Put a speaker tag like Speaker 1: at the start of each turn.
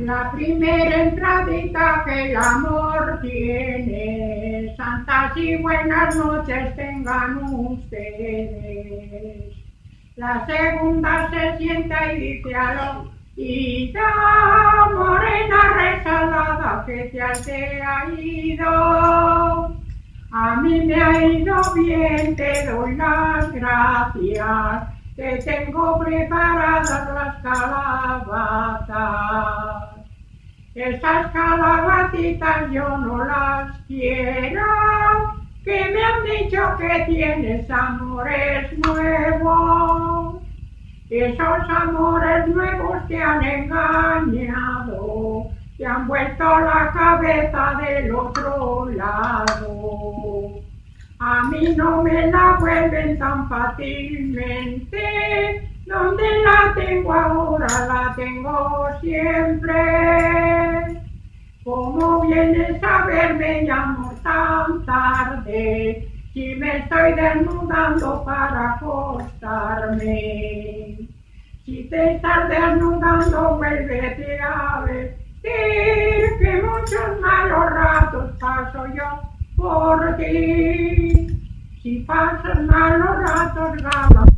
Speaker 1: La primera entradita que el amor tiene, santas y buenas noches tengan ustedes. La segunda se sienta y dice al oído, morena resalada que ya se ha ido. A mí me ha ido bien, te doy las gracias, que tengo preparadas las calabazas. Esas calabatitas yo no las quiero, que me han dicho que tienes amores nuevos. Esos amores nuevos te han engañado, te han vuelto la cabeza del otro lado. A mí no me la vuelven tan fácilmente, donde la tengo ahora la tengo siempre. ¿Cómo vienes a verme, mi amor, tan tarde, si me estoy desnudando para acostarme? Si te estás desnudando, vuélvete a vestir, que muchos malos ratos paso yo por ti. Si pasas malos ratos, gana.